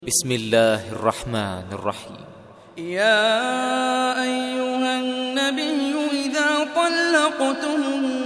بسم الله الرحمن الرحيم. يا أيها النبي إذا طلقتم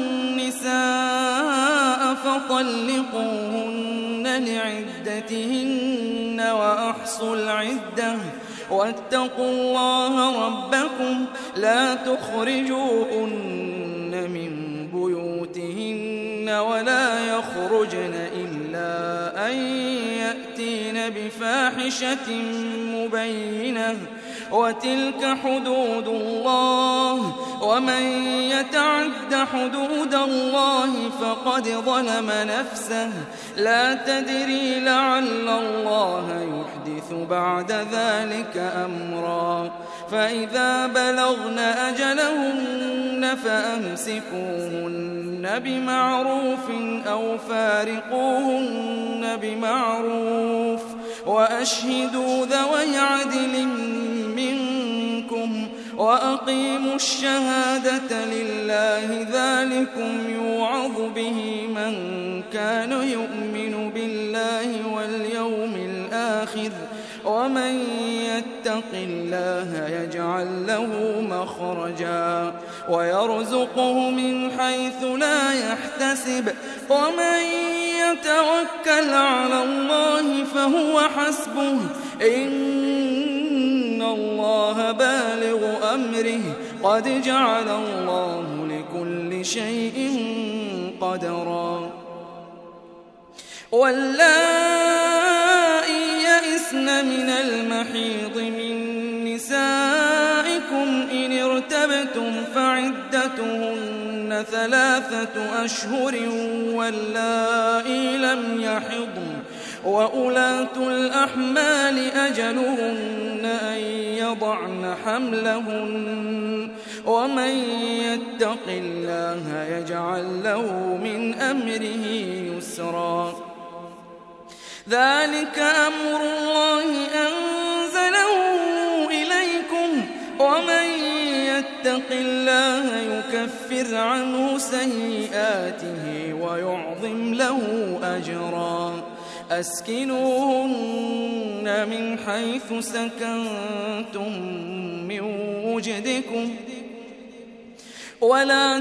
النساء فطلقوهن لعدتهن وأحصوا العدة واتقوا الله ربكم لا تخرجوهن من بيوتهن ولا يخرجن إلا أن يأتين بفاحشة مبينة وتلك حدود الله ومن يتعد حدود الله فقد ظلم نفسه لا تدري لعل الله يحدث بعد ذلك أمرا فإذا بلغن أجلهن فأمسكوهن بمعروف أو فارقوهن بمعروف وأشهدوا ذوي عدل منكم وأقيموا الشهادة لله ذلكم يوعظ به من كان يؤمن بالله واليوم الآخر ومن يتق الله يجعل له مخرجا ويرزقه من حيث لا يحتسب ومن يتوكل على الله فهو حسبه إن الله بالغ أمره قد جعل الله لكل شيء قدرا واللائي يئسن من المحيض من نسائكم إن ارتبتم فعدتهن 3 أشهر واللائي لم يحضن وأولاة الأحمال أجلهن أن يضعن حملهن ومن يتق الله يجعل له من أمره يسرا ذلك أمر الله أنزله إليكم ومن يتق الله يكفر عنه سيئاته ويعظم له أجرا أسكنوهن من حيث سكنتم من وجدكم ولا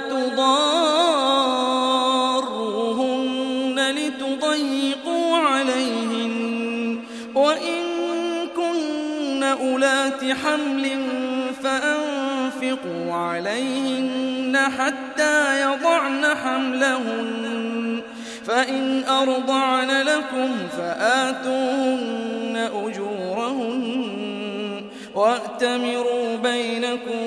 تضاروهن لتضيقوا عليهن وإن كن أولات حمل فأنفقوا عليهن حتى يضعن حملهن فإن أرضعن لكم فآتوهن أجورهن وأتمروا بينكم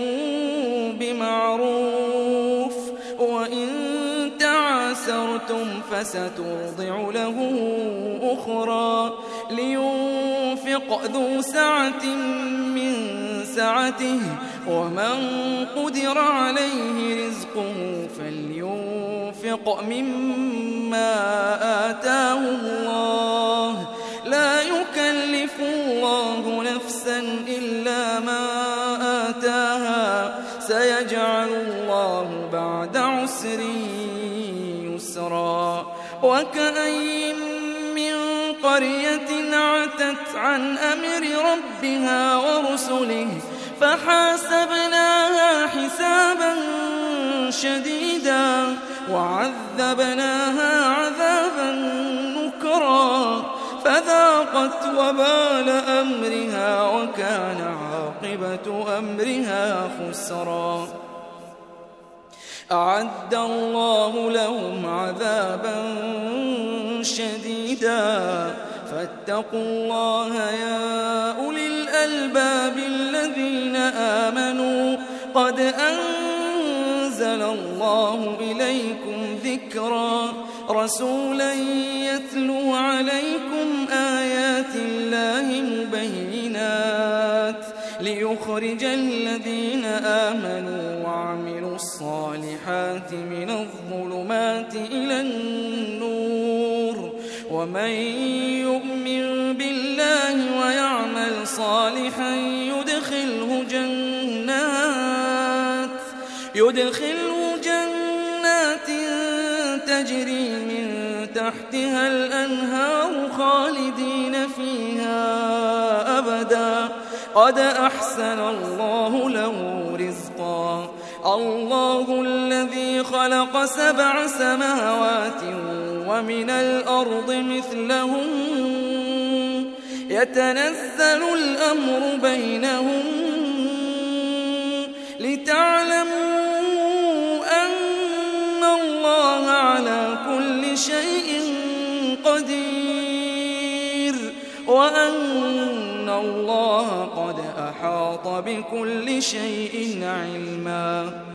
بمعروف وإن تعاسرتم فسترضع له أخرى لينفق ذو سعة من سعته ومن قدر عليه رزقه فلينفق مما آتاه الله لا يكلف الله نفسا إلا ما آتاها سيجعل الله بعد عسر يسرا وكأين من قرية عتت عن أمر ربها ورسله فحاسبناها حسابا شديدا وعذبناها عذابا نكرا فذاقت وبال أمرها وكان عاقبة أمرها خسرا أعد الله لهم عذابا شديدا فاتقوا الله يا أولي الألباب الذين آمنوا قد أنزل الله إليكم ذكرا رسولا يتلو عليكم آيات الله مبينات ليخرج الذين آمنوا وعملوا الصالحات من الظلمات إلى النور ومن يؤمن بالله ويعمل صالحا يدخله جنات تجري من تحتها الأنهار خالدين فيها قد أحسن الله له رزقا الله الذي خلق 7 سماوات ومن الأرض مثلهم يتنزل الأمر بينهم لتعلموا أن الله على كل شيء قدير وأن الله قد أحاط بكل شيء علما